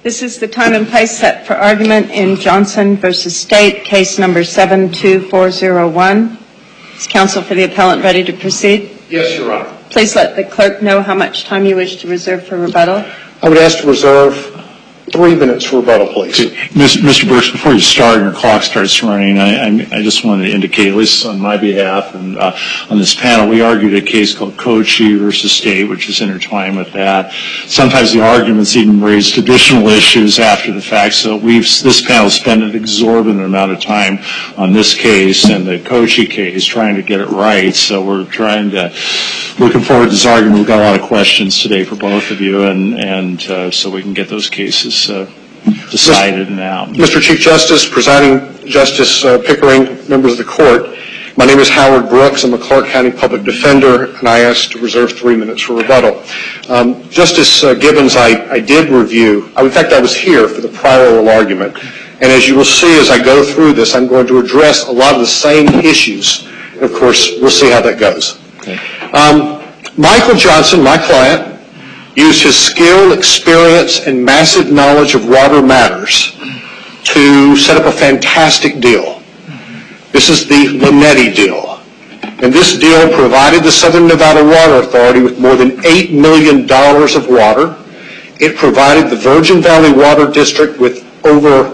This is the time and place set for argument in Johnson v. State, case number 72401. Is counsel for the appellant ready to proceed? Yes, Your Honor. Please let the clerk know how much time you wish to reserve for rebuttal. I would ask to reserve 3 minutes for rebuttal, please. Mr. Burks, before you start and your clock starts running, I just wanted to indicate, at least on my behalf and on this panel, we argued a case called Kochi v. State, which is intertwined with that. Sometimes the arguments even raised additional issues after the fact, so this panel spent an exorbitant amount of time on this case and the Kochi case trying to get it right, so we're looking forward to this argument. We've got a lot of questions today for both of you, and so we can get those cases decided now. Mr. Chief Justice, Presiding Justice Pickering, members of the court, my name is Howard Brooks. I'm a Clark County Public Defender, and I ask to reserve 3 minutes for rebuttal. Justice Gibbons, I did review, in fact I was here for the prior oral argument, and as you will see as I go through this, I'm going to address a lot of the same issues, and of course we'll see how that goes. Okay. Michael Johnson, my client, used his skill, experience, and massive knowledge of water matters to set up a fantastic deal. This is the Linetti deal. And this deal provided the Southern Nevada Water Authority with more than $8 million of water. It provided the Virgin Valley Water District with over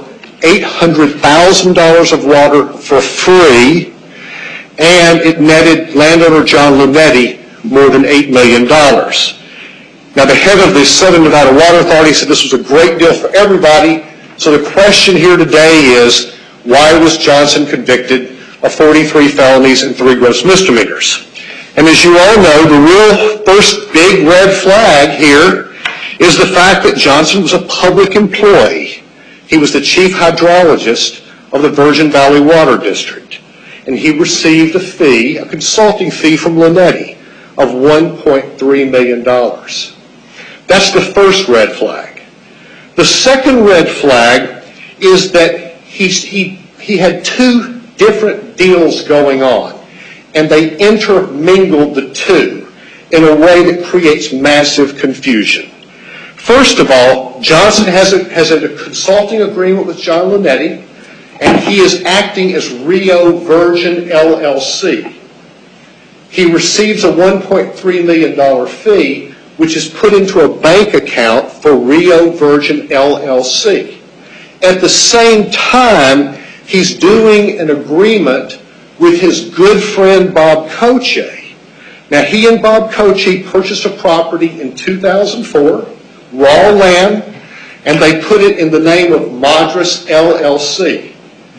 $800,000 of water for free, and it netted landowner John Linetti more than $8 million. Now, the head of the Southern Nevada Water Authority said this was a great deal for everybody. So the question here today is, why was Johnson convicted of 43 felonies and 3 gross misdemeanors? And as you all know, the real first big red flag here is the fact that Johnson was a public employee. He was the chief hydrologist of the Virgin Valley Water District. And he received a fee, a consulting fee from Linetti of $1.3 million. That's the first red flag. The second red flag is that he had 2 different deals going on, and they intermingled the 2 in a way that creates massive confusion. First of all, Johnson has a consulting agreement with John Linetti, and he is acting as Rio Virgin LLC. He receives a $1.3 million fee, which is put into a bank account for Rio Virgin LLC. At the same time, he's doing an agreement with his good friend Bob Koche. Now, he and Bob Koche purchased a property in 2004, raw land, and they put it in the name of Madras LLC.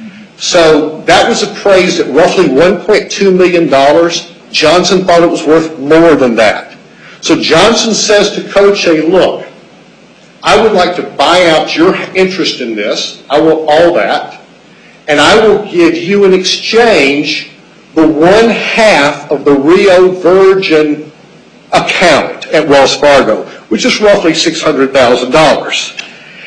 So that was appraised at roughly $1.2 million. Johnson thought it was worth more than that. So Johnson says to Koche, look, I would like to buy out your interest in this. I want all that. And I will give you in exchange the 1/2 of the Rio Virgin account at Wells Fargo, which is roughly $600,000.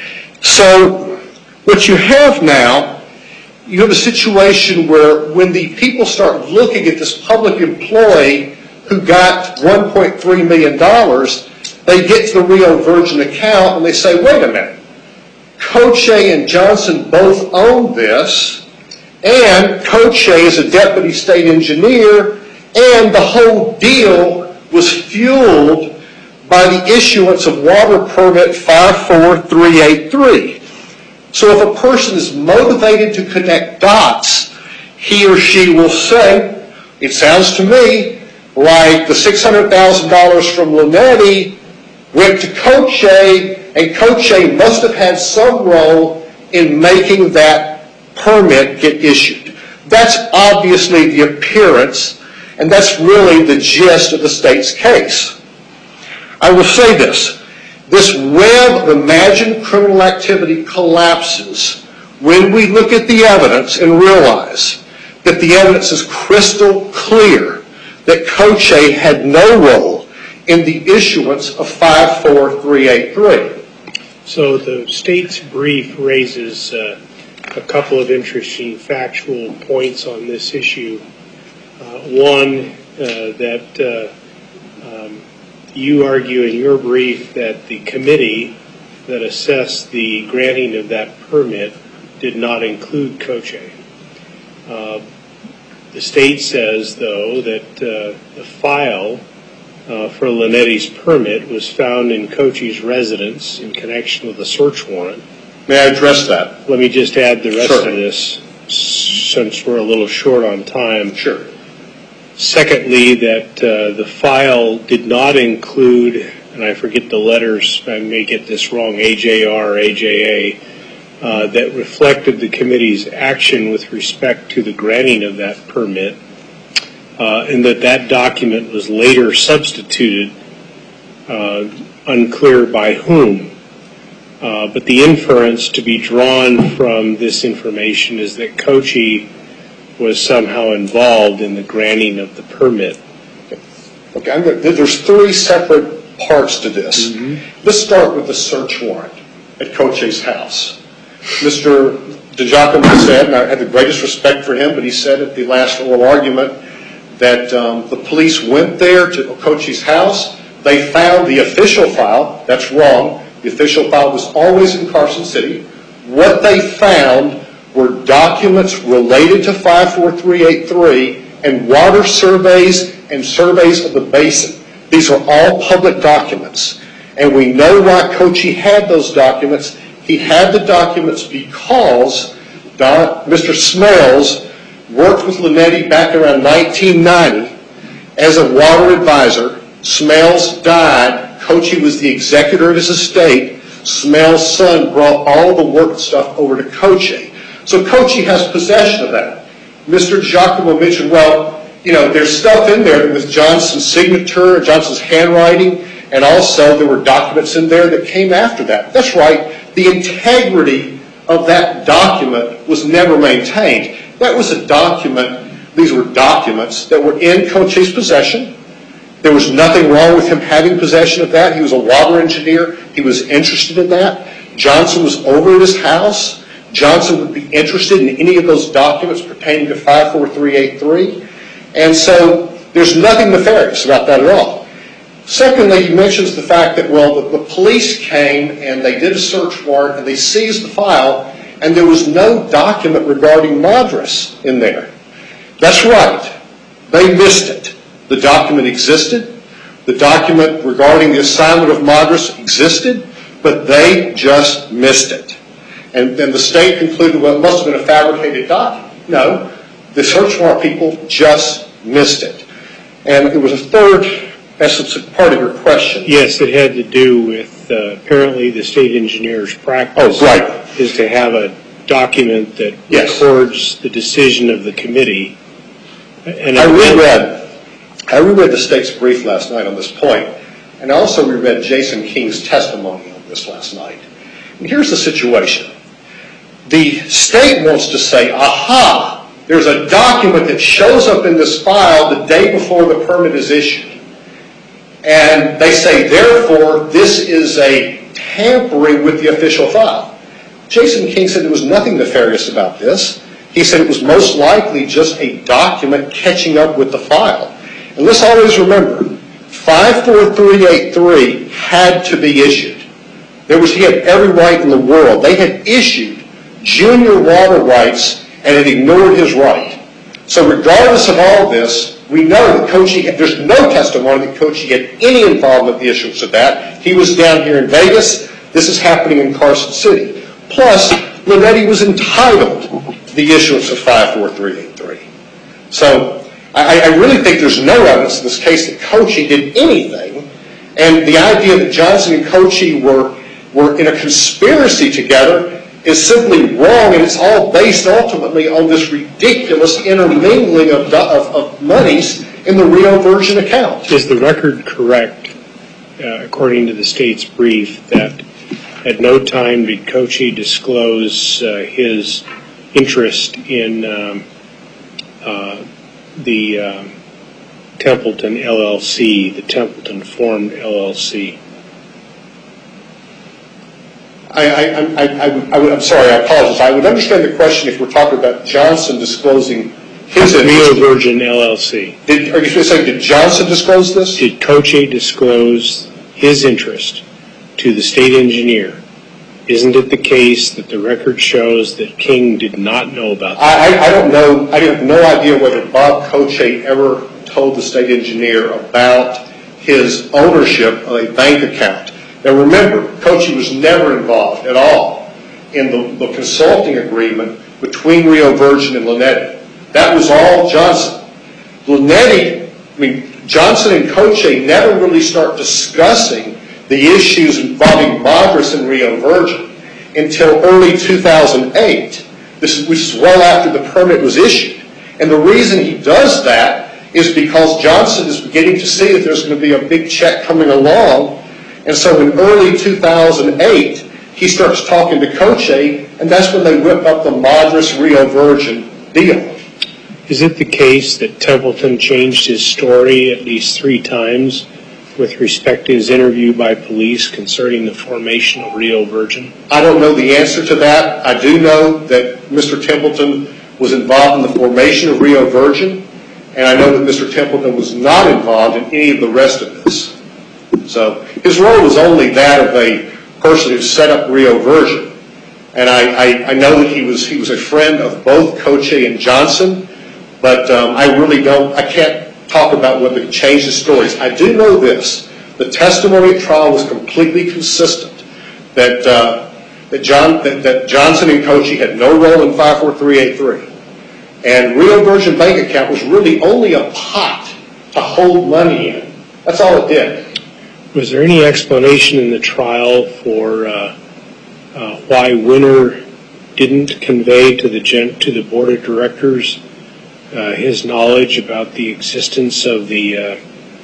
So what you have now, you have a situation where when the people start looking at this public employee who got $1.3 million, they get to the Rio Virgin account and they say, wait a minute, Koche and Johnson both own this, and Koche is a deputy state engineer, and the whole deal was fueled by the issuance of water permit 54383. So if a person is motivated to connect dots, he or she will say, it sounds to me like the $600,000 from Linetti went to Koche, and Koche must have had some role in making that permit get issued. That's obviously the appearance, and that's really the gist of the state's case. I will say this. This web of imagined criminal activity collapses when we look at the evidence and realize that the evidence is crystal clear that Koche had no role in the issuance of 54383. So the state's brief raises a couple of interesting factual points on this issue. One, that you argue in your brief that the committee that assessed the granting of that permit did not include Coche. The state says, though, that the file for Linetti's permit was found in Coche's residence in connection with a search warrant. May I address that? Let me just add the rest Sure. of this, since we're a little short on time. Sure. Secondly, that the file did not include, and I forget the letters, I may get this wrong, AJR or AJA, that reflected the committee's action with respect to the granting of that permit, and that document was later substituted, unclear by whom. But the inference to be drawn from this information is that Coche was somehow involved in the granting of the permit. Okay, there's three separate parts to this. Let's start with the search warrant at Coche's house. Mr. DiGiacomo said, and I had the greatest respect for him, but he said at the last oral argument that the police went there to Coche's house. They found the official file. That's wrong. The official file was always in Carson City. What they found were documents related to 54383 and water surveys and surveys of the basin. These are all public documents. And we know why Coche had those documents. He had the documents because Mr. Smells worked with Linetti back around 1990 as a water advisor. Smells died. Coche was the executor of his estate. Smells' son brought all the work stuff over to Coche. So Coche has possession of that. Mr. Giacomo mentioned, well, you know, there's stuff in there with Johnson's signature, Johnson's handwriting, and also there were documents in there that came after that. That's right. The integrity of that document was never maintained. That was a document, these were documents that were in Coche's possession. There was nothing wrong with him having possession of that. He was a water engineer. He was interested in that. Johnson was over at his house. Johnson would be interested in any of those documents pertaining to 54383. And so there's nothing nefarious about that at all. Secondly, he mentions the fact that, well, the police came and they did a search warrant and they seized the file and there was no document regarding Madras in there. That's right. They missed it. The document existed. The document regarding the assignment of Madras existed, but they just missed it. And then the state concluded, well, it must have been a fabricated document. No, the search warrant people just missed it. And it was a third essence of part of your question. Yes, it had to do with apparently the state engineer's practice is to have a document that records the decision of the committee. And I reread the state's brief last night on this point, and I also reread Jason King's testimony on this last night. And here's the situation. The state wants to say, aha, there's a document that shows up in this file the day before the permit is issued. And they say, therefore, this is a tampering with the official file. Jason King said there was nothing nefarious about this. He said it was most likely just a document catching up with the file. And let's always remember, 54383 had to be issued. He had every right in the world. They had issued junior water rights and had ignored his right. So regardless of all this, we know that Coche, there's no testimony that Coche had any involvement in the issuance of that. He was down here in Vegas. This is happening in Carson City. Plus, Linetti was entitled to the issuance of 54383. So I really think there's no evidence in this case that Coche did anything. And the idea that Johnson and Coche were in a conspiracy together is simply wrong, and it's all based ultimately on this ridiculous intermingling of monies in the Rio Virgin account. Is the record correct, according to the state's brief, that at no time did Coche disclose his interest in the Templeton LLC, the Templeton formed LLC? I'm sorry, I apologize. I would understand the question if we're talking about Johnson disclosing his interest. Rio Virgin LLC. Are you saying, did Johnson disclose this? Did Coche disclose his interest to the state engineer Isn't it the case that the record shows that King did not know about that? I don't know. I have no idea whether Bob Koche ever told the state engineer about his ownership of a bank account. Now remember, Koche was never involved at all in the consulting agreement between Rio Virgin and Linetti. That was all Johnson. Johnson and Koche never really start discussing the issues involving Madras and Rio Virgin until early 2008, which is well after the permit was issued. And the reason he does that is because Johnson is beginning to see that there's going to be a big check coming along. And so in early 2008, he starts talking to Koche, and that's when they whip up the Madras-Rio Virgin deal. Is it the case that Templeton changed his story at least 3 times with respect to his interview by police concerning the formation of Rio Virgin? I don't know the answer to that. I do know that Mr. Templeton was involved in the formation of Rio Virgin, and I know that Mr. Templeton was not involved in any of the rest of this. So his role was only that of a person who set up Rio Virgin. And I know that he was a friend of both Koche and Johnson, but I can't talk about whether he changed his stories. I do know this: the testimony at trial was completely consistent that Johnson and Koche had no role in 54383. And Rio Virgin bank account was really only a pot to hold money in. That's all it did. Was there any explanation in the trial for why Winter didn't convey to the board of directors his knowledge about the existence of the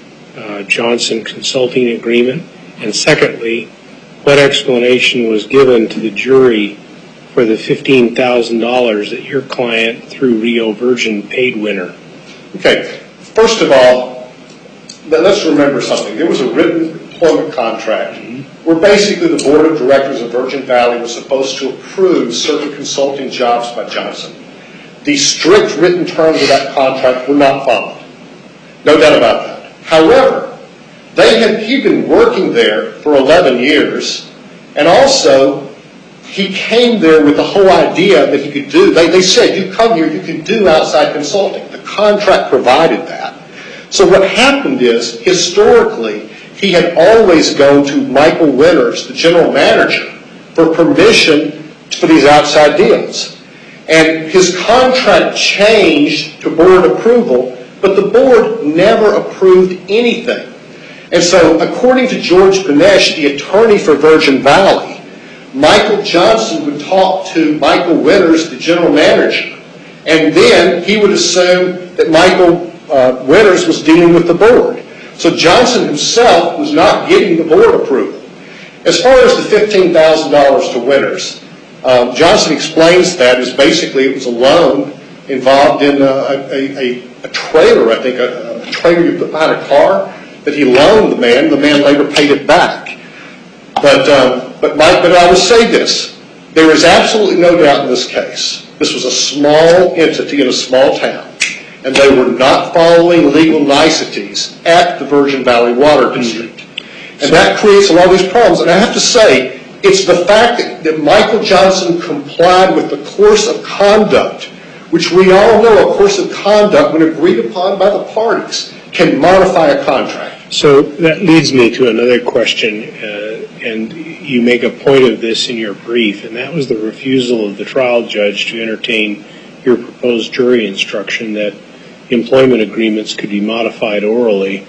Johnson consulting agreement? And secondly, what explanation was given to the jury for the $15,000 that your client, through Rio Virgin, paid Winter? Okay, first of all, let's remember something. There was a written employment contract where basically the board of directors of Virgin Valley was supposed to approve certain consulting jobs by Johnson. The strict written terms of that contract were not followed. No doubt about that. However, he'd been working there for 11 years, and also he came there with the whole idea that he could do, they said, you come here, you can do outside consulting. The contract provided that. So what happened is, historically, he had always gone to Michael Winters, the general manager, for permission for these outside deals. And his contract changed to board approval, but the board never approved anything. And so, according to George Ganesh, the attorney for Virgin Valley, Michael Johnson would talk to Michael Winters, the general manager, and then he would assume that Michael Winters was dealing with the board. So Johnson himself was not getting the board approval. As far as the $15,000 to Winters, Johnson explains that as basically it was a loan involved in a trailer, I think, a trailer you put behind a car, that he loaned the man. The man later paid it back. But I will say this. There is absolutely no doubt in this case. This was a small entity in a small town, and they were not following legal niceties at the Virgin Valley Water District. And that creates a lot of these problems. And I have to say, it's the fact that Michael Johnson complied with the course of conduct, which we all know a course of conduct, when agreed upon by the parties, can modify a contract. So that leads me to another question, and you make a point of this in your brief, and that was the refusal of the trial judge to entertain your proposed jury instruction that employment agreements could be modified orally.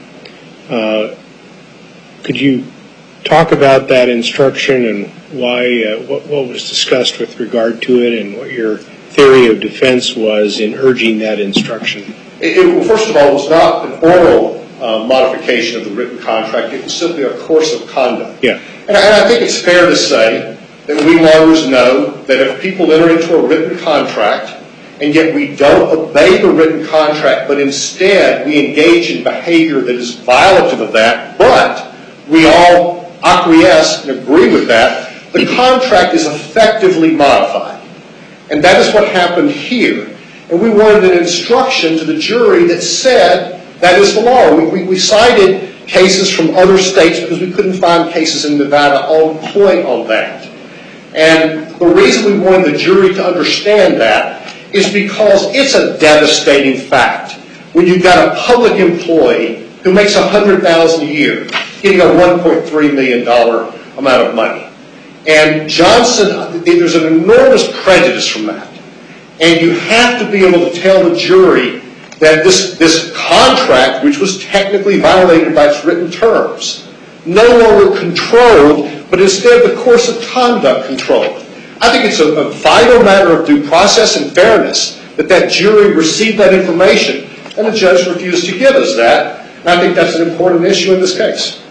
Could you talk about that instruction and why, what was discussed with regard to it, and what your theory of defense was in urging that instruction? First of all, it was not an oral modification of the written contract. It was simply a course of conduct. Yeah. And I think it's fair to say that we lawyers know that if people enter into a written contract and yet we don't obey the written contract, but instead we engage in behavior that is violative of that, but we all acquiesce and agree with that, the contract is effectively modified. And that is what happened here. And we wanted an instruction to the jury that said that is the law. We cited cases from other states because we couldn't find cases in Nevada on point on that. And the reason we wanted the jury to understand that is because it's a devastating fact. When you've got a public employee who makes $100,000 a year, getting a $1.3 million amount of money. And Johnson, there's an enormous prejudice from that. And you have to be able to tell the jury that this contract, which was technically violated by its written terms, no longer controlled, but instead the course of conduct controlled. I think it's a vital matter of due process and fairness that jury received that information, and the judge refused to give us that. And I think that's an important issue in this case.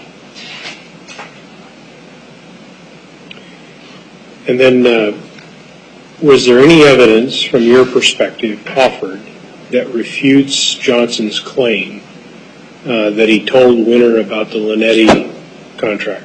And then, was there any evidence from your perspective offered that refutes Johnson's claim that he told Winter about the Linetti contract?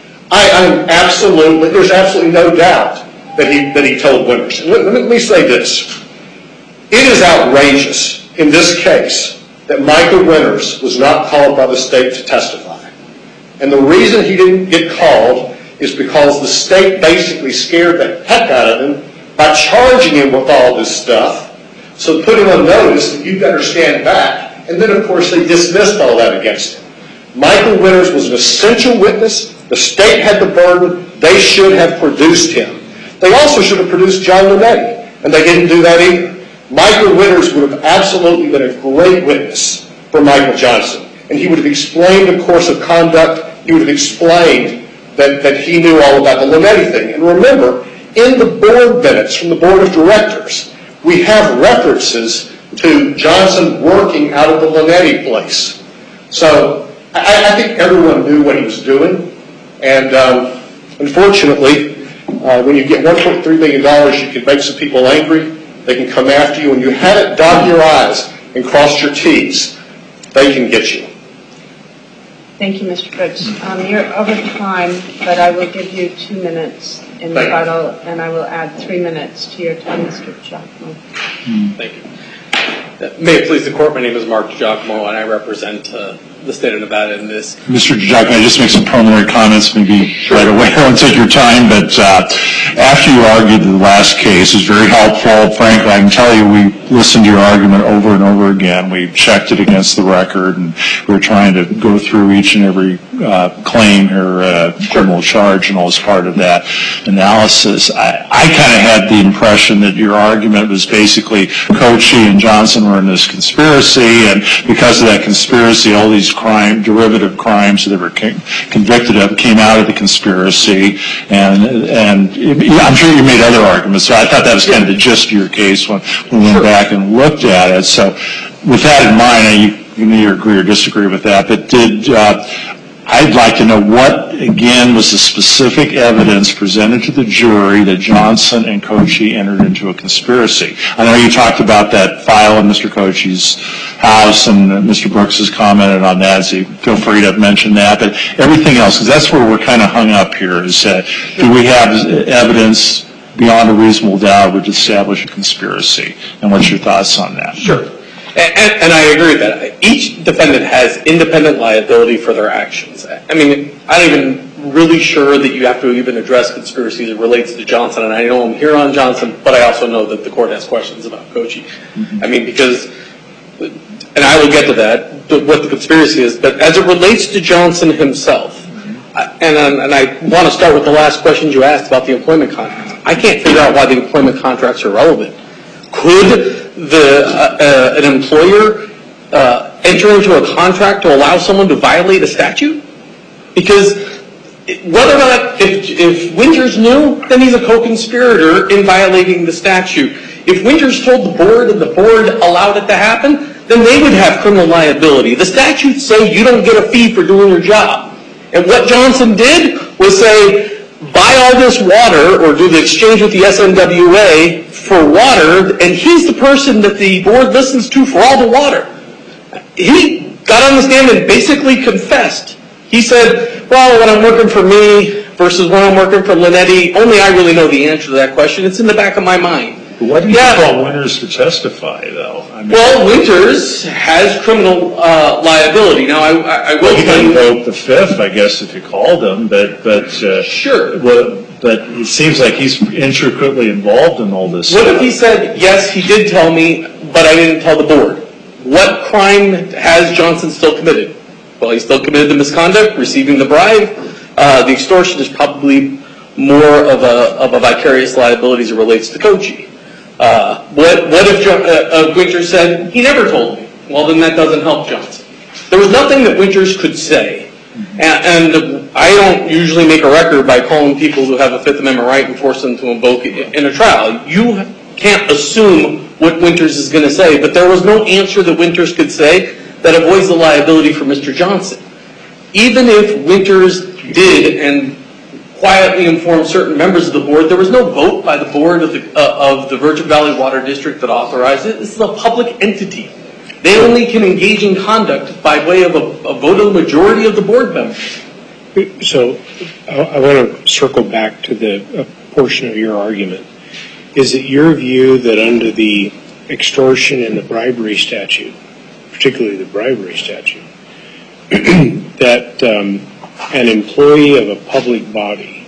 There's absolutely no doubt that he told Winters. Let me say this. It is outrageous in this case that Michael Winters was not called by the state to testify. And the reason he didn't get called is because the state basically scared the heck out of him by charging him with all this stuff. So put him on notice that you better stand back. And then, of course, they dismissed all that against him. Michael Winters was an essential witness. The state had the burden. They should have produced him. They also should have produced John Linetti, and they didn't do that either. Michael Winters would have absolutely been a great witness for Michael Johnson, and he would have explained the course of conduct. He would have explained that he knew all about the Linetti thing. And remember, in the board minutes from the board of directors, we have references to Johnson working out of the Linetti place. So I think everyone knew what he was doing. And unfortunately, when you get $1.3 million, you can make some people angry. They can come after you. And you haven't dotted your I's and crossed your T's, they can get you. Thank you, Mr. Brooks. You're over time, but I will give you 2 minutes in rebuttal, and I will add 3 minutes to your time, Mr. Giacomo. Thank you. May it please the court, my name is Mark Giacomo, and I represent the state of Nevada in this. Mr. Giacomo, I just make some preliminary comments, maybe right away. I won't take your time, but after you argued the last case, it was very helpful. Frankly, I can tell you we listened to your argument over and over again. We checked it against the record, and we were trying to go through each and every claim or criminal charge and all as part of that analysis. I kind of had the impression that your argument was basically Kochi and Johnson were in this conspiracy, and because of that conspiracy, all these derivative crimes that they were convicted of came out of the conspiracy, and I'm sure you made other arguments, so I thought that was kind of the gist of your case when we went back and looked at it. So with that in mind, you can either agree or disagree with that, but I'd like to know what, again, was the specific evidence presented to the jury that Johnson and Kochi entered into a conspiracy. I know you talked about that file in Mr. Kochi's house, and Mr. Brooks has commented on that, so feel free to mention that. But everything else, because that's where we're kind of hung up here, is that do we have evidence beyond a reasonable doubt would establish a conspiracy? And what's your thoughts on that? Sure. And I agree with that. Each defendant has independent liability for their actions. I mean, I'm not even really sure that you have to even address conspiracy that relates to Johnson. And I know I'm here on Johnson, but I also know that the court has questions about Kochi. I mean, because, and I will get to that, what the conspiracy is, but as it relates to Johnson himself, and I want to start with the last questions you asked about the employment contracts. I can't figure out why the employment contracts are relevant. Could an employer enter into a contract to allow someone to violate a statute? Because whether or not, if Winters knew, then he's a co-conspirator in violating the statute. If Winters told the board and the board allowed it to happen, then they would have criminal liability. The statutes say you don't get a fee for doing your job. And what Johnson did was say, buy all this water or do the exchange with the SNWA for water, and he's the person that the board listens to for all the water. He got on the stand and basically confessed. He said, well, when I'm working for me versus when I'm working for Linetti, only I really know the answer to that question. It's in the back of my mind. Why do you call Winters to testify, though? I mean, well, Winters has criminal liability. Now, I will tell you. He didn't vote the fifth, I guess, if you called him, but sure. but it seems like he's intricately involved in all this What stuff. if he said, yes, he did tell me, but I didn't tell the board? What crime has Johnson still committed? Well, he still committed the misconduct, receiving the bribe. The extortion is probably more of a vicarious liability as it relates to Kochi. What if Winters said, he never told me? Well, then that doesn't help Johnson. There was nothing that Winters could say. And I don't usually make a record by calling people who have a Fifth Amendment right and force them to invoke it in a trial. You can't assume what Winters is going to say, but there was no answer that Winters could say that avoids the liability for Mr. Johnson. Even if Winters did and quietly informed certain members of the board, there was no vote by the board of the Virgin Valley Water District that authorized it. This is a public entity. They only can engage in conduct by way of a vote of the majority of the board members. So I want to circle back to the portion of your argument. Is it your view that under the extortion and the bribery statute, particularly the bribery statute, that an employee of a public body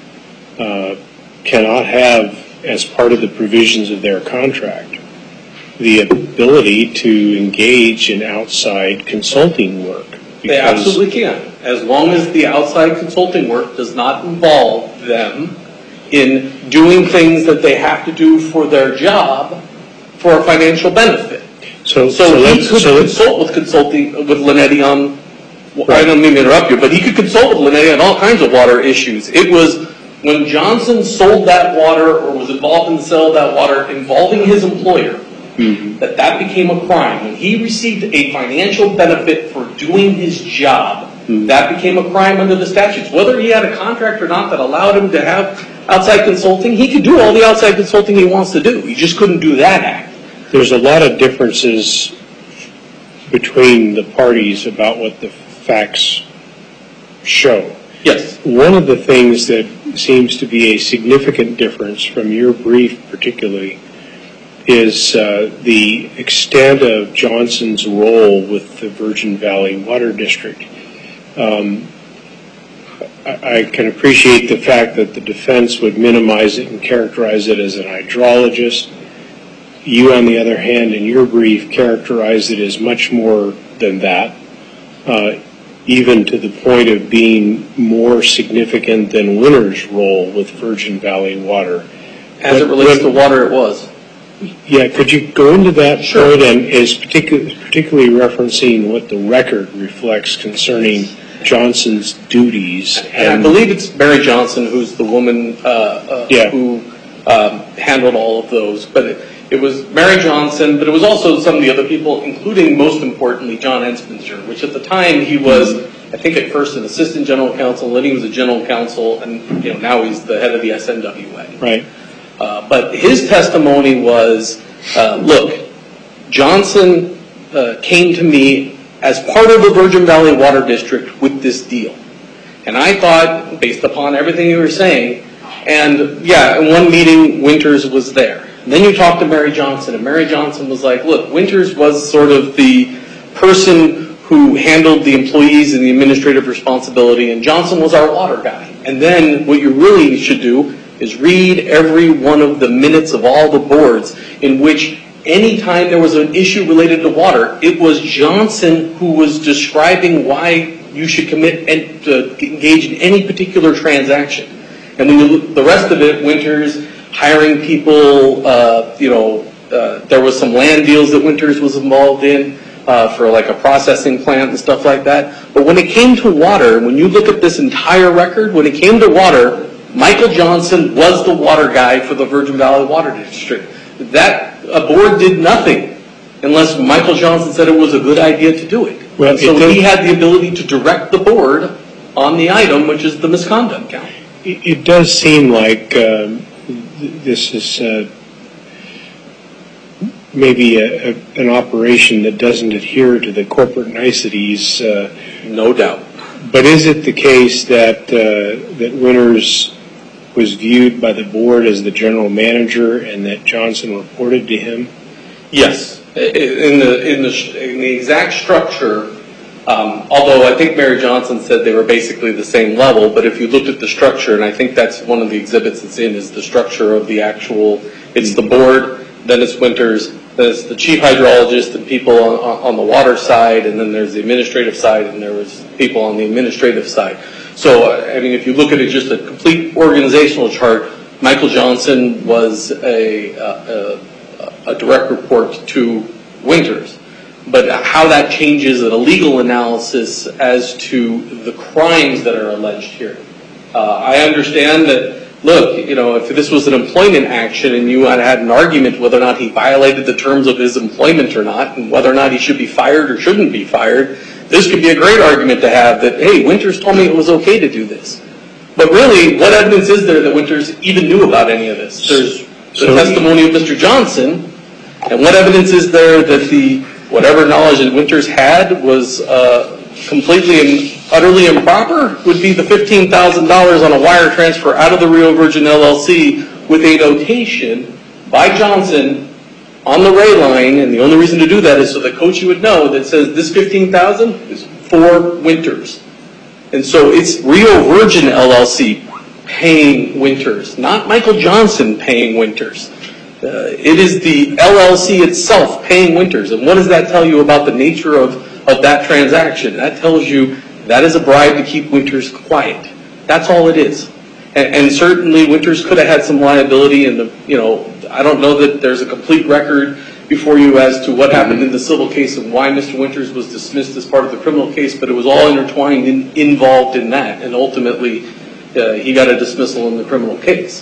cannot have, as part of the provisions of their contract, the ability to engage in outside consulting work? They absolutely can, as long as the outside consulting work does not involve them in doing things that they have to do for their job for a financial benefit. So he could consult with Linetti on, I don't mean to interrupt you, but he could consult with Linetti on all kinds of water issues. It was when Johnson sold that water or was involved in the sale of that water involving his employer, that became a crime. When he received a financial benefit for doing his job, that became a crime under the statutes. Whether he had a contract or not that allowed him to have outside consulting, he could do all the outside consulting he wants to do. He just couldn't do that act. There's a lot of differences between the parties about what the facts show. Yes. One of the things that seems to be a significant difference from your brief particularly is the extent of Johnson's role with the Virgin Valley Water District. I can appreciate the fact that the defense would minimize it and characterize it as an hydrologist. You, on the other hand, in your brief, characterize it as much more than that, even to the point of being more significant than Winters' role with Virgin Valley Water. As it relates to water, it was. Yeah, could you go into that Sure. point and is particularly referencing what the record reflects concerning Johnson's duties? And I believe it's Mary Johnson who's the woman who handled all of those. But it was Mary Johnson, but it was also some of the other people, including, most importantly, John Enspencer, which at the time he was, I think at first an assistant general counsel, then he was a general counsel, and now he's the head of the SNWA. Right. But his testimony was, look, Johnson came to me as part of the Virgin Valley Water District with this deal. And I thought, based upon everything you were saying, and yeah, in one meeting, Winters was there. And then you talked to Mary Johnson, and Mary Johnson was like, look, Winters was sort of the person who handled the employees and the administrative responsibility, and Johnson was our water guy. And then what you really should do is read every one of the minutes of all the boards in which any time there was an issue related to water, it was Johnson who was describing why you should commit and engage in any particular transaction. And when you look, the rest of it, Winters hiring people, there was some land deals that Winters was involved in for like a processing plant and stuff like that. But when it came to water, when you look at this entire record, when it came to water, Michael Johnson was the water guy for the Virgin Valley Water District. That board did nothing unless Michael Johnson said it was a good idea to do it. Well, so he had the ability to direct the board on the item, which is the misconduct count. It does seem like this is maybe an operation that doesn't adhere to the corporate niceties. No doubt. But is it the case that Winters was viewed by the board as the general manager and that Johnson reported to him? Yes. In the exact structure Although I think Mary Johnson said they were basically the same level, but if you looked at the structure, and I think that's one of the exhibits it's in, is the structure of the actual, it's the board, then it's Winters, then it's the chief hydrologist and people on the water side, and then there's the administrative side, and there was people on the administrative side. So, I mean, if you look at it just a complete organizational chart, Michael Johnson was a direct report to Winters. But how that changes in a legal analysis as to the crimes that are alleged here. I understand that, look, you know, if this was an employment action and you had an argument whether or not he violated the terms of his employment or not, and whether or not he should be fired or shouldn't be fired, this could be a great argument to have that, hey, Winters told me it was okay to do this. But really, what evidence is there that Winters even knew about any of this? There's the testimony of Mr. Johnson, and what evidence is there that whatever knowledge that Winters had was completely and utterly improper? Would be the $15,000 on a wire transfer out of the Rio Virgin LLC with a notation by Johnson on the Ray line, and the only reason to do that is so that Coachy would know that says this $15,000 is for Winters. And so it's Rio Virgin LLC paying Winters, not Michael Johnson paying Winters. It is the LLC itself paying Winters. And what does that tell you about the nature of that transaction? That tells you that is a bribe to keep Winters quiet. That's all it is. And certainly Winters could have had some liability, and I don't know that there's a complete record before you as to what happened in the civil case and why Mr. Winters was dismissed as part of the criminal case, but it was all intertwined and involved in that, and ultimately he got a dismissal in the criminal case.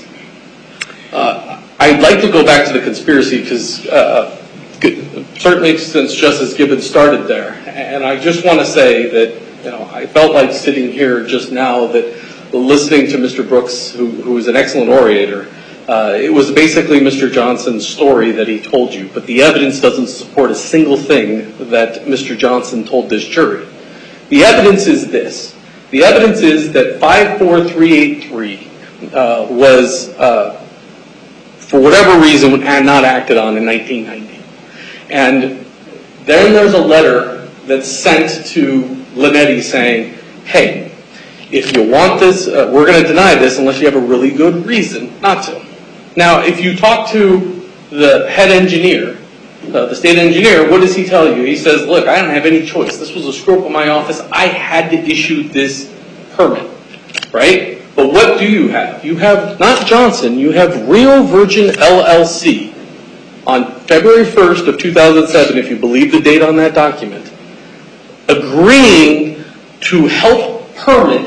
I'd like to go back to the conspiracy because certainly since Justice Gibbons started there, and I just want to say that I felt like sitting here just now that listening to Mr. Brooks, who is an excellent orator, it was basically Mr. Johnson's story that he told you, but the evidence doesn't support a single thing that Mr. Johnson told this jury. The evidence is this. The evidence is that 54383 was, for whatever reason, not acted on in 1990. And then there's a letter that's sent to Linetti saying, hey, if you want this, we're going to deny this unless you have a really good reason not to. Now, if you talk to the head engineer, the state engineer, what does he tell you? He says, look, I don't have any choice. This was a screw-up in my office. I had to issue this permit, right? But what do you have? You have not Johnson, you have Rio Virgin LLC on February 1st of 2007, if you believe the date on that document, agreeing to help permit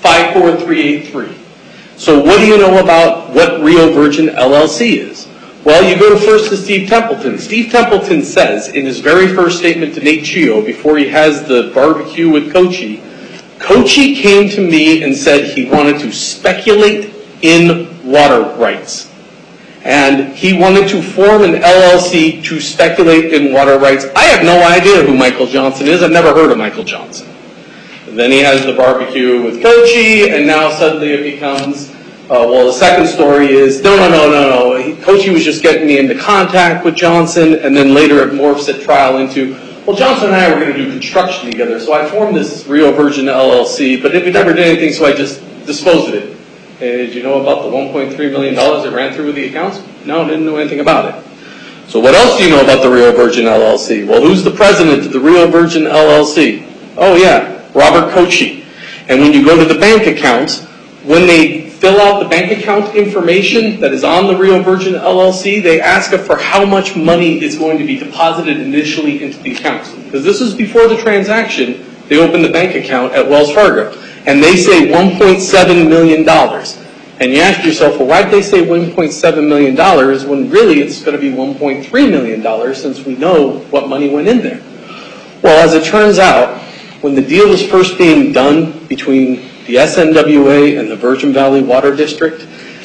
54383. So what do you know about what Rio Virgin LLC is? Well, you go first to Steve Templeton. Steve Templeton says in his very first statement to Nate Chio before he has the barbecue with Coachy, Coachy came to me and said he wanted to speculate in water rights. And he wanted to form an LLC to speculate in water rights. I have no idea who Michael Johnson is. I've never heard of Michael Johnson. And then he has the barbecue with Coachy, and now suddenly it becomes, well, the second story is, no. Coachy was just getting me into contact with Johnson, and then later it morphs at trial into, well, Johnson and I were going to do construction together, so I formed this Rio Virgin LLC, but it never did anything, so I just disposed of it. Did you know about the $1.3 million that ran through the accounts? No, didn't know anything about it. So what else do you know about the Rio Virgin LLC? Well, who's the president of the Rio Virgin LLC? Oh, yeah, Robert Coachy. And when you go to the bank accounts, when they fill out the bank account information that is on the Rio Virgin LLC, they ask for how much money is going to be deposited initially into the accounts. Because this is before the transaction, they open the bank account at Wells Fargo. And they say $1.7 million. And you ask yourself, well, why did they say $1.7 million when really it's going to be $1.3 million since we know what money went in there? Well, as it turns out, when the deal was first being done between the SNWA and the Virgin Valley Water District,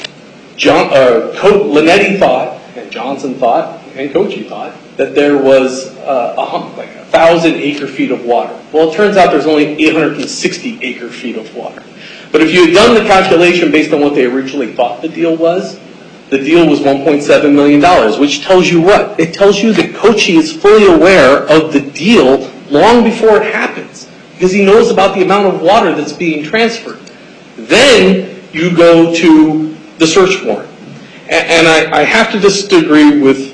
Linetti thought, and Johnson thought, and Coachy thought, that there was like 1,000 acre-feet of water. Well, it turns out there's only 860 acre-feet of water. But if you had done the calculation based on what they originally thought the deal was $1.7 million, which tells you what? It tells you that Coachy is fully aware of the deal long before it happens. because he knows about the amount of water that's being transferred. Then you go to the search warrant. And I have to disagree with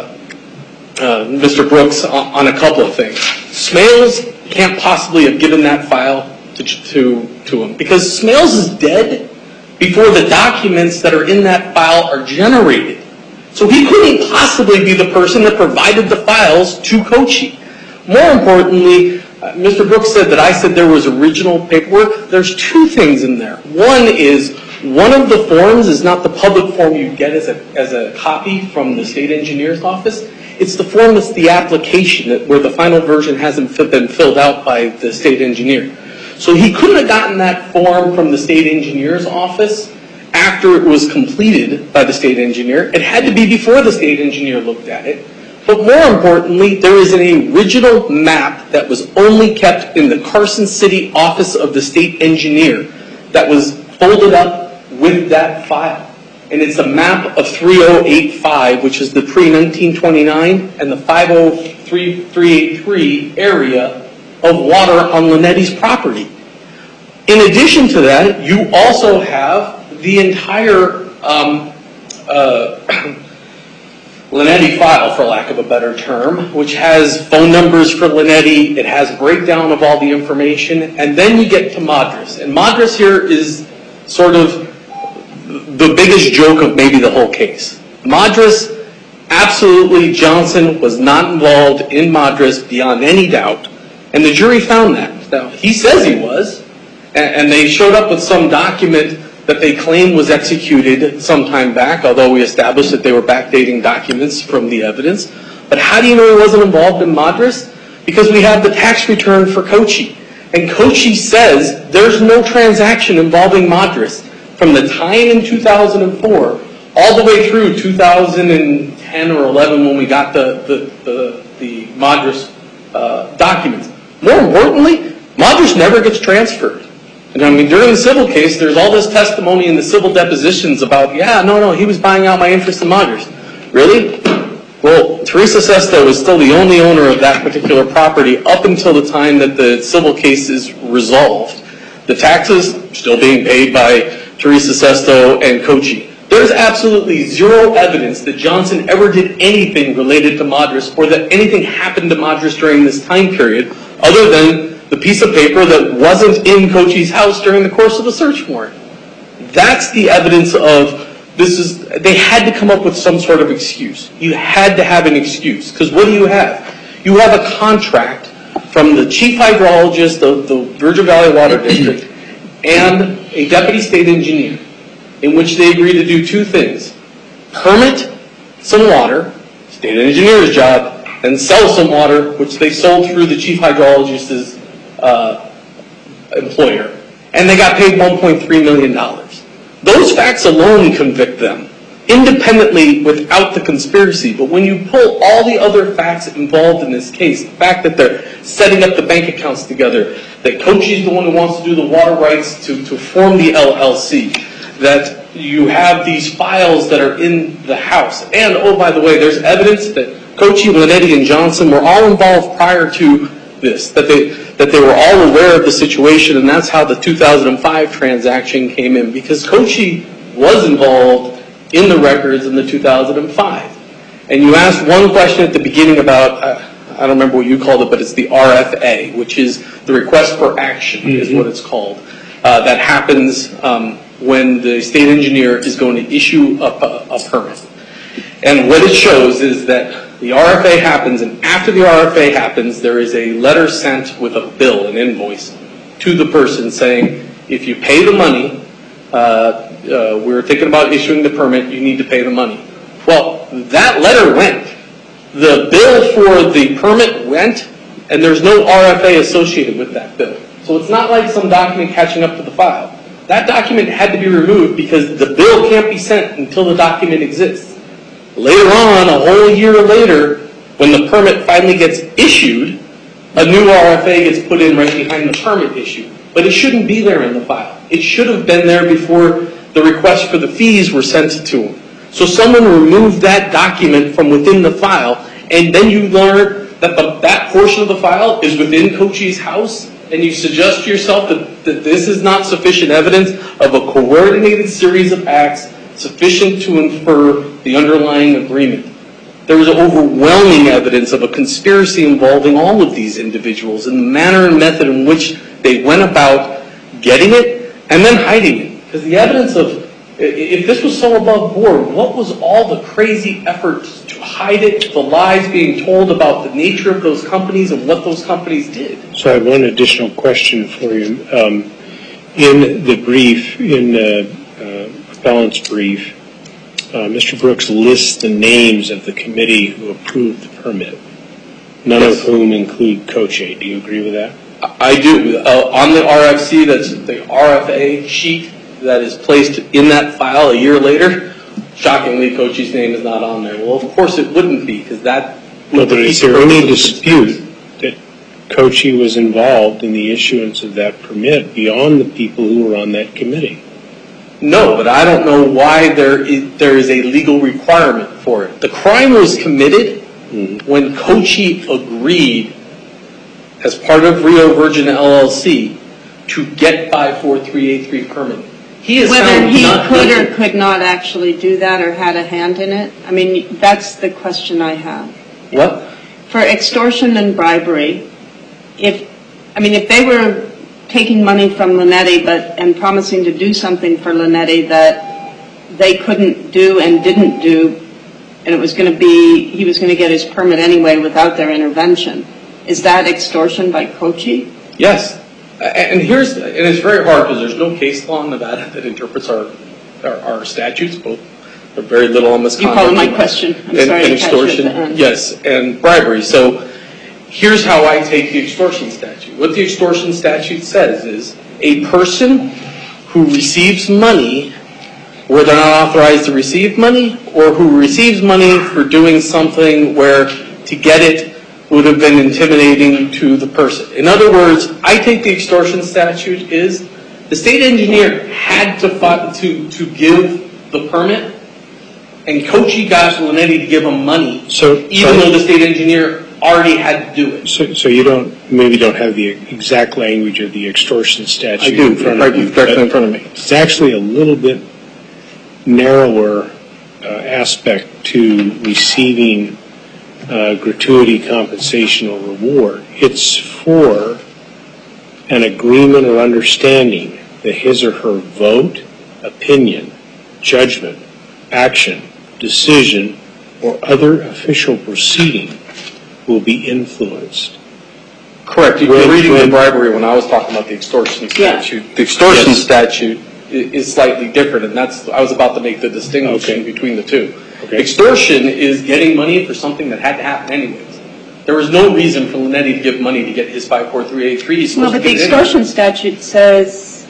Mr. Brooks on a couple of things. Smales can't possibly have given that file to him, because Smales is dead before the documents that are in that file are generated. So he couldn't possibly be the person that provided the files to Kochi. More importantly, Mr. Brooks said that I said there was original paperwork. There's two things in there. One is, one of the forms is not the public form you get as a copy from the state engineer's office. It's the form that's the application where the final version hasn't been filled out by the state engineer. So he couldn't have gotten that form from the state engineer's office after it was completed by the state engineer. It had to be before the state engineer looked at it. But more importantly, there is an original map that was only kept in the Carson City office of the state engineer that was folded up with that file. And it's a map of 3085, which is the pre-1929, and the 50383 area of water on Linetti's property. In addition to that, you also have the entire Linetti file, for lack of a better term, which has phone numbers for Linetti, it has a breakdown of all the information, and then you get to Madras. And Madras here is sort of the biggest joke of maybe the whole case. Madras, absolutely, Johnson was not involved in Madras beyond any doubt, and the jury found that. Now, he says he was, and they showed up with some document that they claim was executed some time back, although we established that they were backdating documents from the evidence. But how do you know he wasn't involved in Madras? Because we have the tax return for Kochi. And Kochi says there's no transaction involving Madras from the time in 2004 all the way through 2010 or 11 when we got the Madras documents. More importantly, Madras never gets transferred. And I mean, during the civil case, there's all this testimony in the civil depositions about, yeah, no, he was buying out my interest in Madras. Really? Well, Teresa Sesto is still the only owner of that particular property up until the time that the civil case is resolved. The taxes still being paid by Teresa Sesto and Kochi. There's absolutely zero evidence that Johnson ever did anything related to Madras or that anything happened to Madras during this time period other than the piece of paper that wasn't in Kochi's house during the course of the search warrant. That's the evidence of they had to come up with some sort of excuse. You had to have an excuse. Because what do you have? You have a contract from the chief hydrologist of the Virgin Valley Water District and a deputy state engineer in which they agreed to do two things. Permit some water, state engineer's job, and sell some water, which they sold through the chief hydrologist's employer. And they got paid $1.3 million. Those facts alone convict them, independently without the conspiracy. But when you pull all the other facts involved in this case, the fact that they're setting up the bank accounts together, that Kochi's the one who wants to do the water rights to form the LLC, that you have these files that are in the house. And, oh, by the way, there's evidence that Kochi, Linetti, and Johnson were all involved prior to this, that they were all aware of the situation, and that's how the 2005 transaction came in, because Kochi was involved in the records in the 2005. And you asked one question at the beginning about, I don't remember what you called it, but it's the RFA, which is the request for action, is what it's called. That happens when the state engineer is going to issue a permit. And what it shows is that the RFA happens, and after the RFA happens, there is a letter sent with a bill, an invoice, to the person saying, if you pay the money, we're thinking about issuing the permit, you need to pay the money. Well, that letter went. The bill for the permit went, and there's no RFA associated with that bill. So it's not like some document catching up to the file. That document had to be removed because the bill can't be sent until the document exists. Later on, a whole year later, when the permit finally gets issued, a new RFA gets put in right behind the permit issue. But it shouldn't be there in the file. It should have been there before the request for the fees were sent to him. So someone removed that document from within the file, and then you learn that that portion of the file is within Kochi's house, and you suggest to yourself that this is not sufficient evidence of a coordinated series of acts sufficient to infer the underlying agreement. There was overwhelming evidence of a conspiracy involving all of these individuals and the manner and method in which they went about getting it and then hiding it. Because the evidence of, if this was so above board, what was all the crazy efforts to hide it, the lies being told about the nature of those companies and what those companies did? So I have one additional question for you. In the brief, in the appellant's brief, Mr. Brooks lists the names of the committee who approved the permit, none of whom include Coche. Do you agree with that? I do. On the RFC, that's the RFA sheet that is placed in that file a year later, shockingly, Coche's name is not on there. Well, of course it wouldn't be, because that would be... Is there any dispute that Coche was involved in the issuance of that permit beyond the people who were on that committee? No, but I don't know why there is a legal requirement for it. The crime was committed when Coche agreed, as part of Rio Virgin LLC, to get 54383 permit. He is whether he could or could not actually do that or had a hand in it? I mean, that's the question I have. What? For extortion and bribery, if they were taking money from Linetti and promising to do something for Linetti that they couldn't do and didn't do, and he was going to get his permit anyway without their intervention, is that extortion by Coche? Yes. And it's very hard because there's no case law in Nevada that interprets our statutes. Both are very little on misconduct. You followed my question. I'm sorry. And extortion, yes, and bribery. So here's how I take the extortion statute. What the extortion statute says is a person who receives money where they're not authorized to receive money, or who receives money for doing something where to get it would have been intimidating to the person. In other words, I take the extortion statute is the state engineer had to give the permit, and Coche got Linetti to give him money, even though the state engineer already had to do it. So you maybe don't have the exact language of the extortion statute. I do. in front of you, directly in front of me. It's actually a little bit narrower aspect to receiving gratuity, compensation, or reward. It's for an agreement or understanding that his or her vote, opinion, judgment, action, decision, or other official proceeding will be influenced. Correct. You're reading the bribery when I was talking about the extortion statute. Yeah. The extortion statute is slightly different, and I was about to make the distinction between the two. Okay. Extortion is getting money for something that had to happen anyways. There was no reason for Linetti to give money to get his 54383. Well, but the extortion statute says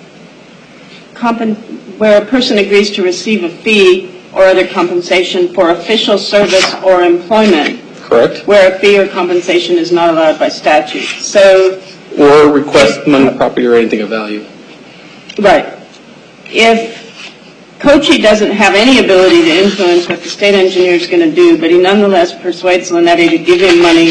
where a person agrees to receive a fee or other compensation for official service or employment. Correct. Where a fee or compensation is not allowed by statute. Or request money, property, or anything of value. Right. If Coche doesn't have any ability to influence what the state engineer is going to do, but he nonetheless persuades Linetti to give him money,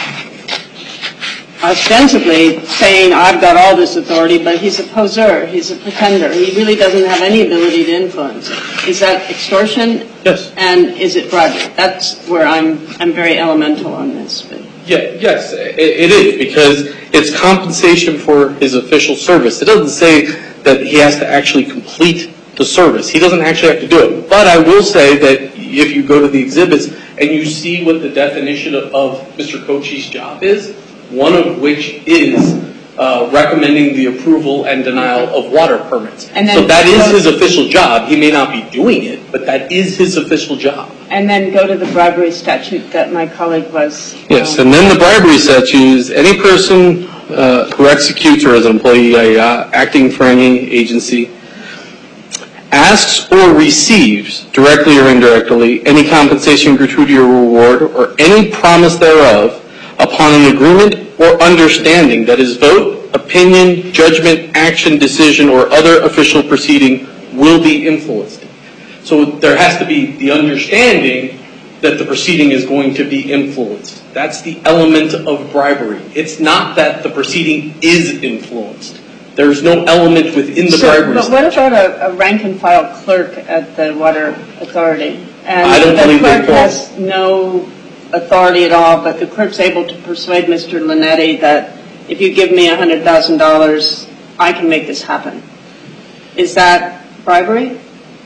ostensibly saying, I've got all this authority, but he's a poseur, he's a pretender. He really doesn't have any ability to influence it. Is that extortion? Yes. And is it bribery? That's where I'm very elemental on this. But. Yeah, yes, it is, because it's compensation for his official service. It doesn't say that he has to actually complete the service. He doesn't actually have to do it. But I will say that if you go to the exhibits and you see what the definition of Mr. Coche's job is, one of which is recommending the approval and denial of water permits. So that is his official job. He may not be doing it, but that is his official job. And then go to the bribery statute that my colleague was... Yes, and then the bribery statute is any person who executes or as an employee acting for any agency asks or receives, directly or indirectly, any compensation, gratuity, or reward, or any promise thereof, upon an agreement or understanding that his vote, opinion, judgment, action, decision, or other official proceeding will be influenced. So there has to be the understanding that the proceeding is going to be influenced. That's the element of bribery. It's not that the proceeding is influenced. There's no element within the bribery. But what about a rank-and-file clerk at the Water Authority? And I don't believe the clerk has no authority at all, but the clerk's able to persuade Mr. Linetti that if you give me $100,000, I can make this happen. Is that bribery?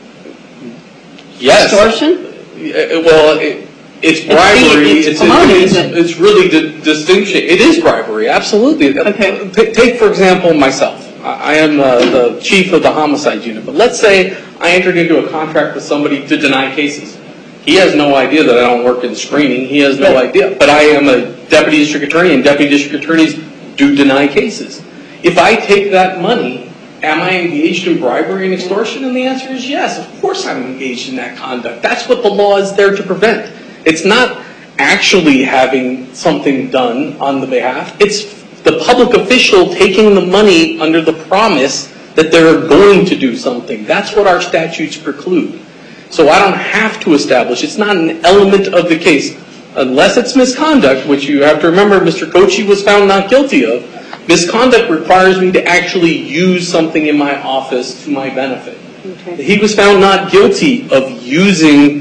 Yes. Extortion? Well, it's bribery. It's really the distinction. It is bribery, absolutely. Okay. Take, for example, myself. I am the chief of the homicide unit. But let's say I entered into a contract with somebody to deny cases. He has no idea that I don't work in screening. He has no idea. But I am a deputy district attorney, and deputy district attorneys do deny cases. If I take that money, am I engaged in bribery and extortion? And the answer is yes. Of course I'm engaged in that conduct. That's what the law is there to prevent. It's not actually having something done on the behalf. It's the public official taking the money under the promise that they're going to do something. That's what our statutes preclude. So I don't have to establish. It's not an element of the case. Unless it's misconduct, which you have to remember Mr. Kochi was found not guilty of. Misconduct requires me to actually use something in my office to my benefit. Okay. He was found not guilty of using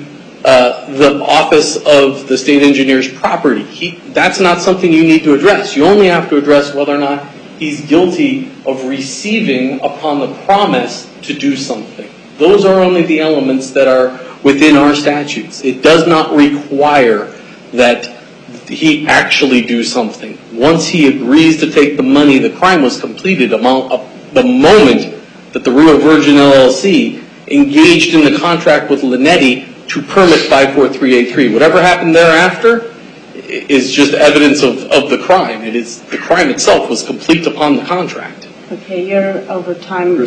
the office of the state engineer's property. That's not something you need to address. You only have to address whether or not he's guilty of receiving upon the promise to do something. Those are only the elements that are within our statutes. It does not require that he actually do something. Once he agrees to take the money, the crime was completed the moment that the Rio Virgin LLC engaged in the contract with Linetti to permit 543A3. Whatever happened thereafter is just evidence of the crime. The crime itself was complete upon the contract. Okay, you're over time.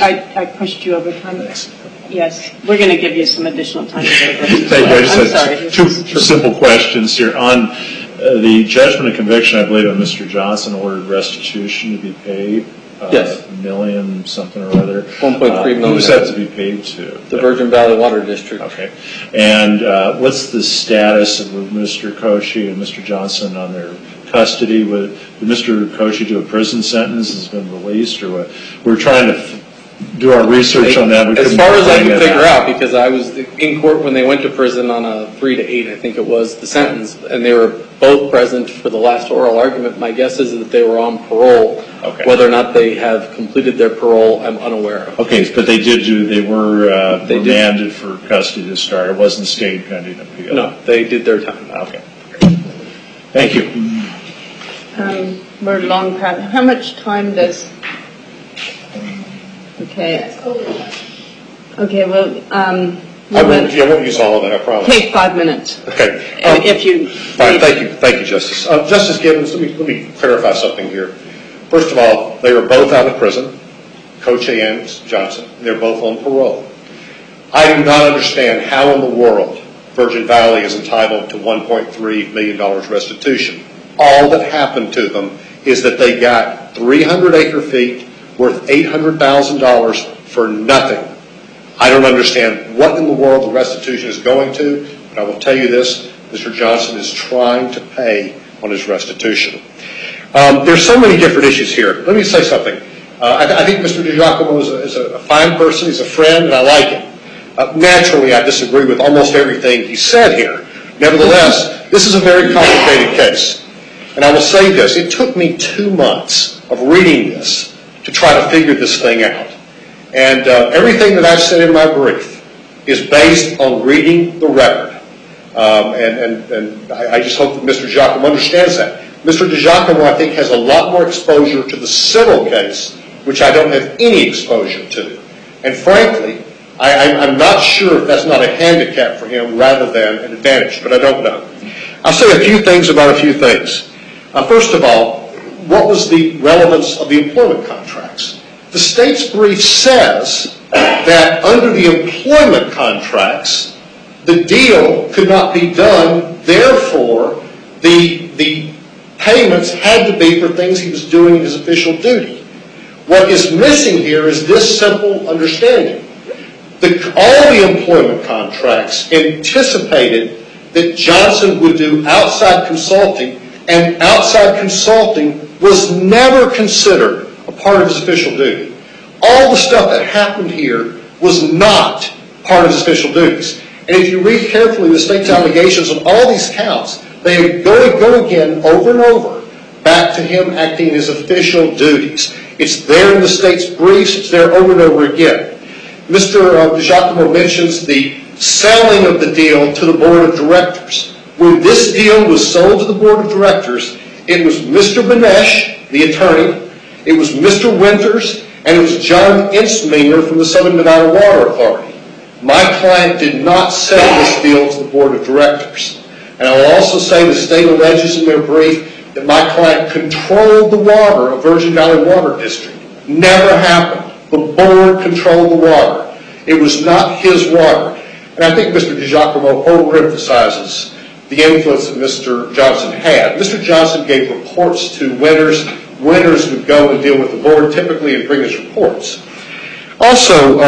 I pushed you over time. Yes, we're going to give you some additional time. Thank you. I just had two simple questions here. On the judgment of conviction, I believe that Mr. Johnson ordered restitution to be paid. Yes. $1 million something or other. 1.3 million. Who's that to be paid to? The Virgin Valley Water District. Okay. And what's the status of Mr. Kochi and Mr. Johnson on their custody? Did Mr. Kochi do a prison sentence? Has been released, or what? We're trying to do our research on that. As far as I can figure out, because I was in court when they went to prison on a 3 to 8, I think it was, the sentence, and they were both present for the last oral argument. My guess is that they were on parole. Okay. Whether or not they have completed their parole, I'm unaware of. Okay, but they were remanded for custody to start. It wasn't stayed pending appeal. No, they did their time. Okay. Thank you. We're long past. How much time does? Okay. Okay. Well, I won't use all of it, I promise. Take 5 minutes. Okay. If you. Fine. Thank you, Justice. Justice Gibbons, let me clarify something here. First of all, they were both out of prison, Kochi and Johnson. They're both on parole. I do not understand how in the world Virgin Valley is entitled to $1.3 million restitution. All that happened to them is that they got 300 acre-feet worth $800,000 for nothing. I don't understand what in the world the restitution is going to, but I will tell you this, Mr. Johnson is trying to pay on his restitution. There's so many different issues here. Let me say something. I think Mr. DiGiacomo is a fine person. He's a friend, and I like him. Naturally, I disagree with almost everything he said here. Nevertheless, this is a very complicated case. And I will say this. It took me 2 months of reading this to try to figure this thing out. And everything that I've said in my brief is based on reading the record. And I just hope that Mr. DiGiacomo understands that. Mr. DiGiacomo, I think, has a lot more exposure to the civil case, which I don't have any exposure to. And frankly, I'm not sure if that's not a handicap for him rather than an advantage, but I don't know. I'll say a few things about a few things. First of all, what was the relevance of the employment contracts? The state's brief says that under the employment contracts, the deal could not be done, therefore the payments had to be for things he was doing in his official duty. What is missing here is this simple understanding. All the employment contracts anticipated that Johnson would do outside consulting, and outside consulting was never considered a part of his official duty. All the stuff that happened here was not part of his official duties. And if you read carefully the state's allegations on all these counts, they go again over and over back to him acting in his official duties. It's there in the state's briefs. It's there over and over again. Mr. DiGiacomo mentions the selling of the deal to the board of directors. When this deal was sold to the board of directors, it was Mr. Benesch, the attorney, it was Mr. Winters, and it was John Insminger from the Southern Nevada Water Authority. My client did not sell this deal to the board of directors. And I will also say the state alleges in their brief that my client controlled the water of Virgin Valley Water District. Never happened. The board controlled the water. It was not his water. And I think Mr. DiGiacomo overemphasizes the influence that Mr. Johnson had. Mr. Johnson gave reports to Winters. Winters would go and deal with the board typically and bring his reports. Also,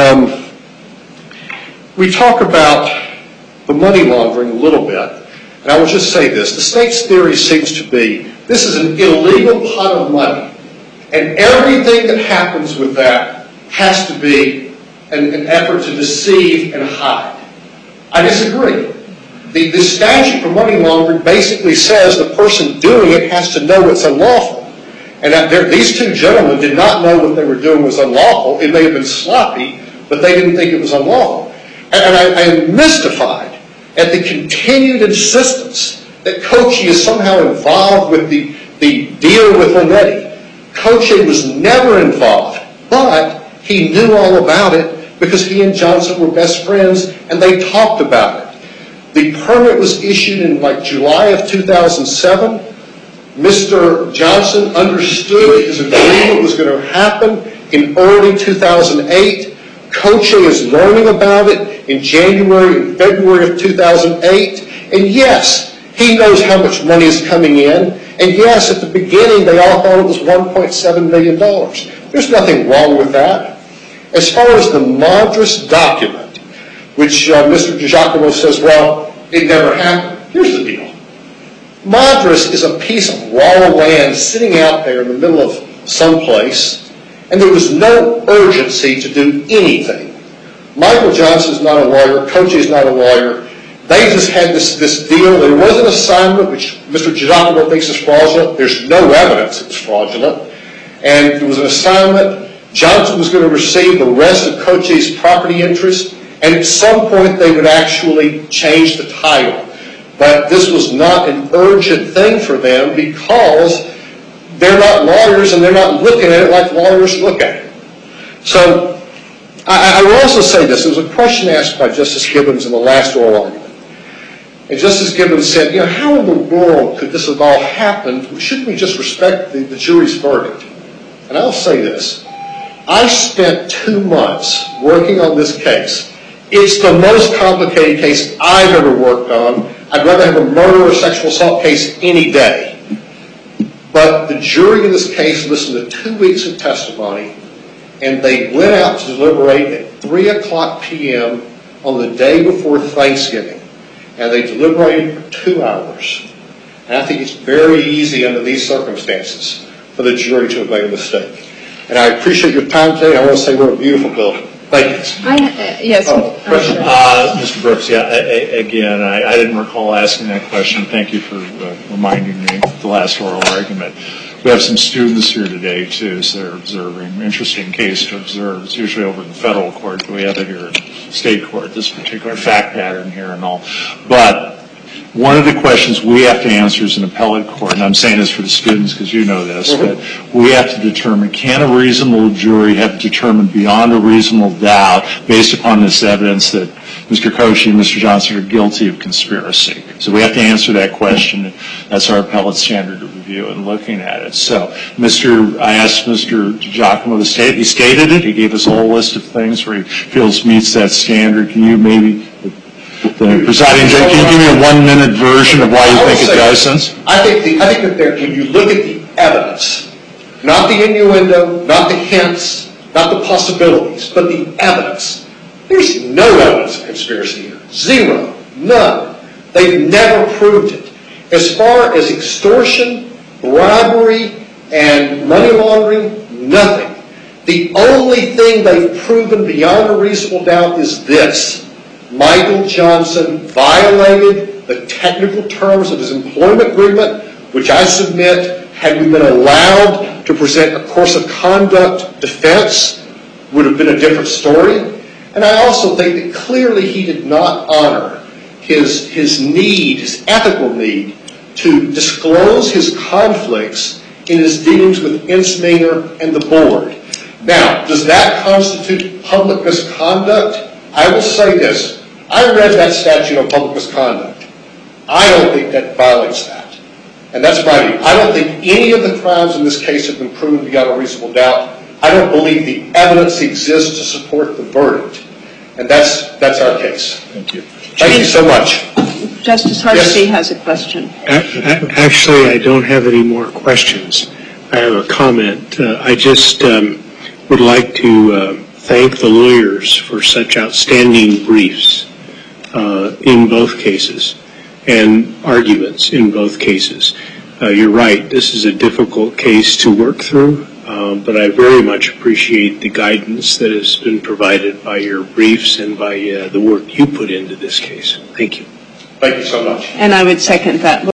we talk about the money laundering a little bit. And I will just say this. The state's theory seems to be this is an illegal pot of money. And everything that happens with that has to be an effort to deceive and hide. I disagree. The statute for money laundering basically says the person doing it has to know it's unlawful. And these two gentlemen did not know what they were doing was unlawful. It may have been sloppy, but they didn't think it was unlawful. And I am mystified at the continued insistence that Cochee is somehow involved with the deal with Linetti. Cochee was never involved, but he knew all about it because he and Johnson were best friends and they talked about it. The permit was issued in July of 2007. Mr. Johnson understood his agreement was going to happen in early 2008. Cochee is learning about it in January and February of 2008. And yes, he knows how much money is coming in. And yes, at the beginning, they all thought it was $1.7 million. There's nothing wrong with that. As far as the Madras document, which Mr. DiGiacomo says, well, it never happened. Here's the deal. Madras is a piece of raw land sitting out there in the middle of someplace, and there was no urgency to do anything. Michael Johnson's not a lawyer. Cochee's not a lawyer. They just had this deal. There was an assignment, which Mr. DiGiacomo thinks is fraudulent. There's no evidence it's fraudulent. And there was an assignment. Johnson was going to receive the rest of Cochee's property interest, and at some point they would actually change the title. But this was not an urgent thing for them because they're not lawyers and they're not looking at it like lawyers look at it. So I will also say this. There was a question asked by Justice Gibbons in the last oral argument. And Justice Gibbons said, how in the world could this have all happened? Shouldn't we just respect the jury's verdict? And I'll say this. I spent 2 months working on this case. It's the most complicated case I've ever worked on. I'd rather have a murder or sexual assault case any day. But the jury in this case listened to 2 weeks of testimony, and they went out to deliberate at 3 o'clock p.m. on the day before Thanksgiving. And they deliberated for 2 hours. And I think it's very easy under these circumstances for the jury to have made a mistake. And I appreciate your time today. I want to say we're a beautiful building. Thank you. Yes. Question? Mr. Brooks, again, I didn't recall asking that question. Thank you for reminding me of the last oral argument. We have some students here today, too, so they're observing. Interesting case to observe. It's usually over in federal court, but we have it here in state court, this particular fact pattern here and all. But one of the questions we have to answer as an appellate court, and I'm saying this for the students because you know this, but we have to determine, can a reasonable jury have determined beyond a reasonable doubt, based upon this evidence, that Mr. Cochee and Mr. Johnson are guilty of conspiracy? So we have to answer that question. That's our appellate standard of review and looking at it. So I asked Mr. DiGiacomo to state, he stated it, he gave us a whole list of things where he feels meets that standard. Can you maybe... The presiding judge, can you give me a 1-minute version of why you think it doesn't? I think that when you look at the evidence, not the innuendo, not the hints, not the possibilities, but the evidence, there's no evidence of conspiracy here. Zero. None. They've never proved it. As far as extortion, bribery, and money laundering, nothing. The only thing they've proven beyond a reasonable doubt is this. Michael Johnson violated the technical terms of his employment agreement, which I submit, had we been allowed to present a course of conduct defense, would have been a different story. And I also think that clearly he did not honor his need, his ethical need, to disclose his conflicts in his dealings with Insminger and the board. Now, does that constitute public misconduct? I will say this. I read that statute on public misconduct. I don't think that violates that. And that's my view. I don't think any of the crimes in this case have been proven beyond a reasonable doubt. I don't believe the evidence exists to support the verdict. And that's our case. Thank you. Thank you so much. Justice Hartsey has a question. Actually, I don't have any more questions. I have a comment. I just would like to thank the lawyers for such outstanding briefs in both cases and arguments in both cases. You're right, this is a difficult case to work through, but I very much appreciate the guidance that has been provided by your briefs and by the work you put into this case. Thank you. Thank you so much. And I would second that.